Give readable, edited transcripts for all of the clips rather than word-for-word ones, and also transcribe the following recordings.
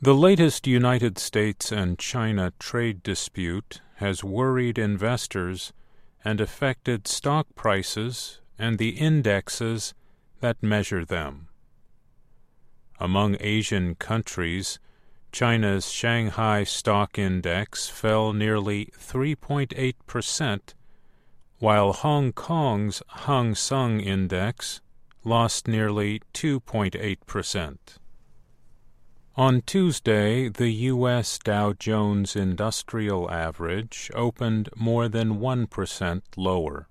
The latest United States and China trade dispute has worried investors and affected stock prices and the indexes that measure them. Among Asian countries, China's Shanghai Stock Index fell nearly 3.8%, while Hong Kong's Hang Seng Index lost nearly 2.8%. On Tuesday, the U.S. Dow Jones Industrial Average opened more than 1% lower.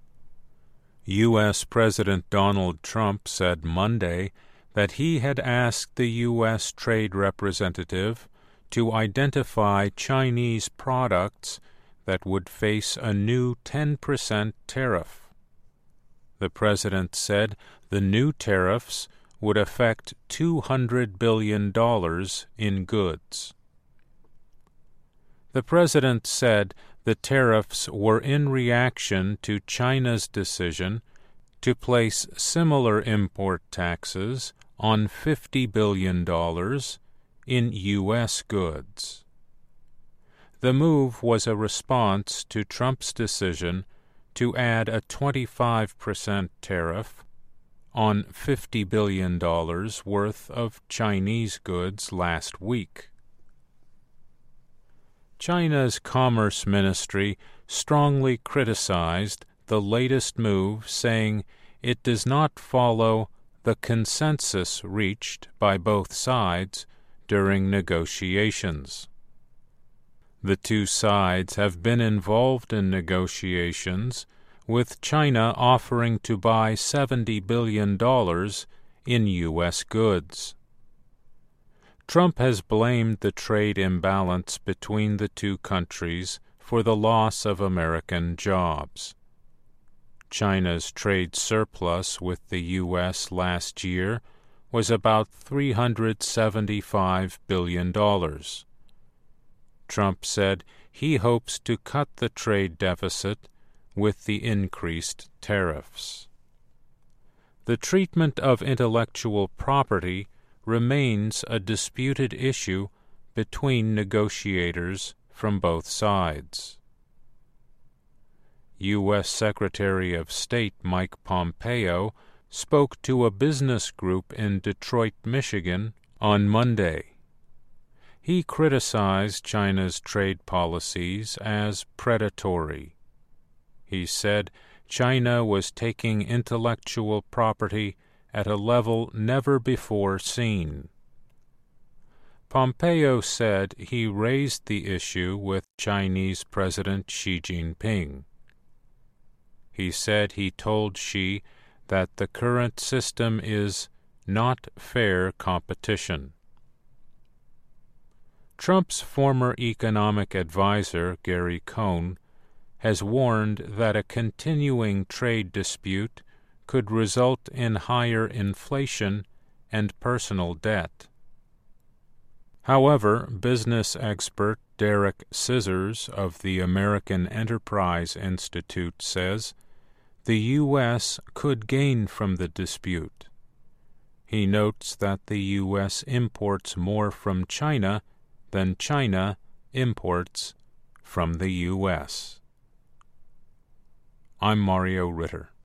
U.S. President Donald Trump said Monday that he had asked the U.S. Trade Representative to identify Chinese products that would face a new 10% tariff. The president said the new tariffs would affect $200 billion in goods. The president said the tariffs were in reaction to China's decision to place similar import taxes on $50 billion in U.S. goods. The move was a response to Trump's decision to add a 25% tariff on $50 billion worth of Chinese goods last week. China's Commerce Ministry strongly criticized the latest move, saying it does not follow the consensus reached by both sides during negotiations. The two sides have been involved in negotiations, with China offering to buy $70 billion in U.S. goods. Trump has blamed the trade imbalance between the two countries for the loss of American jobs. China's trade surplus with the U.S. last year was about $375 billion. Trump said he hopes to cut the trade deficit with the increased tariffs. The treatment of intellectual property remains a disputed issue between negotiators from both sides. U.S. Secretary of State Mike Pompeo spoke to a business group in Detroit, Michigan, on Monday. He criticized China's trade policies as predatory. He said China was taking intellectual property at a level never before seen. Pompeo said he raised the issue with Chinese President Xi Jinping. He said he told Xi that the current system is not fair competition. Trump's former economic advisor, Gary Cohn, has warned that a continuing trade dispute could result in higher inflation and personal debt. However, business expert Derek Scissors of the American Enterprise Institute says the U.S. could gain from the dispute. He notes that the U.S. imports more from China than China imports from the U.S. I'm Mario Ritter.